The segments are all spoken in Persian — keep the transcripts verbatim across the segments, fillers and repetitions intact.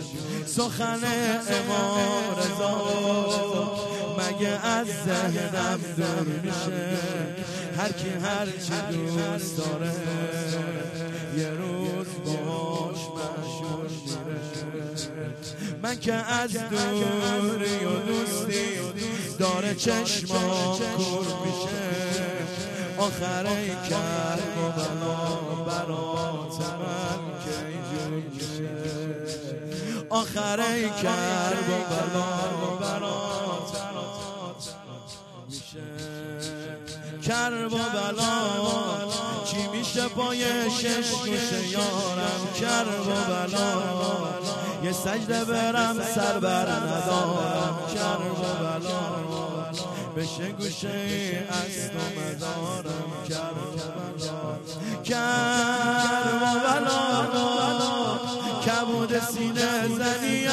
سخن امام رضا مگه از ذهنم دور میشه؟ هر کی هر چی دوست داره یه روز باش مشهور میره. من که از دوری و دوستی داره چشمام کور میشه. آخره کرب و بلا برات من که اینجور میشه. آخره کرب و بلا برات میشه. کرب و بلا چی میشه پای شش گوشه یارم؟ کرب و بلا یه سجده برم سر بر ندارم. کرب و بلا بشه گوشه از تو مدارم. کرب و بلا کرب و بلا کبود سینه زنیم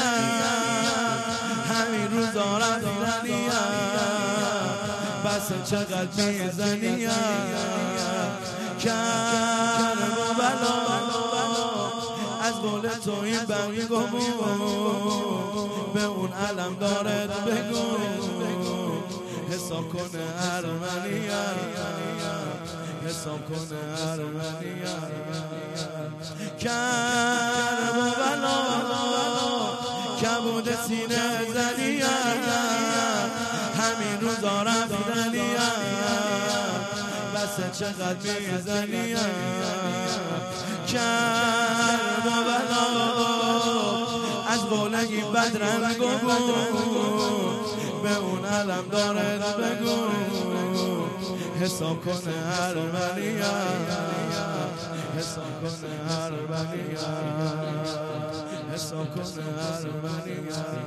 همین روزا رفتنیم. بس چقدر میزنیم. کرب و بلا از قول تو این بنگمون به اون علم دارد بگو. حساب کنه ارمنیم، حساب کنه ارمنیم. کرب و بلا کبود سینه زنیم همین روزا رفتنیم. بس چقدر میزنیم. کرب و بلا از قول این بدرنگمون به اون علم دارد بگو. حساب کنه ارمنیم، حساب کنه ارمنیم، حساب کنه ارمنیم.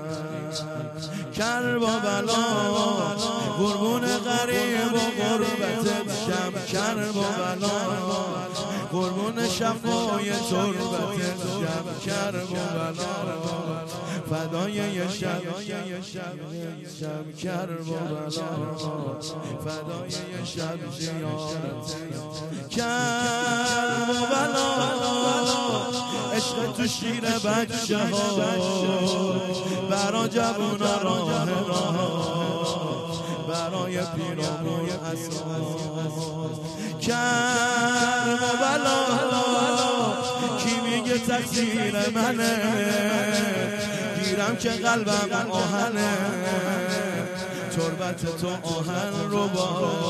کرب و بلا قربون غریب و غربت شم. کرب و بلا قربون شفای تربت شم. کرب و بلا فدای یه شب شب. کرب و بلا فدای یه شب زیارت. کرب و بلا عشق تو شیر بچه ها برا جوونا راه راه برای پیرامون اساس. کرب و بلا کی میگه تقصیر منه؟ گیرم که قلبم آهنه. تربت تو آهن رو با،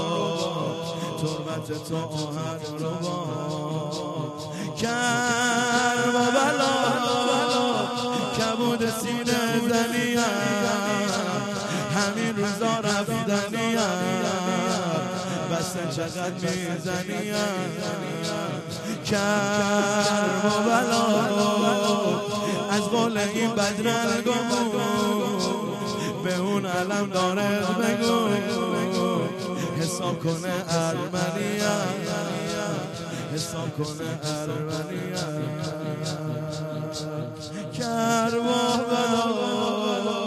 تربت تو آهن رو با. کرب و بلا کبود سینه زنیم همین روزا رفتنیم. بس چقدر میزنیم. کرب و بلا از قول این بدرنگمون به اون علم دارد بگو. حساب کنه ارمنیم، حساب کنه ارمنیم. کرب و بلا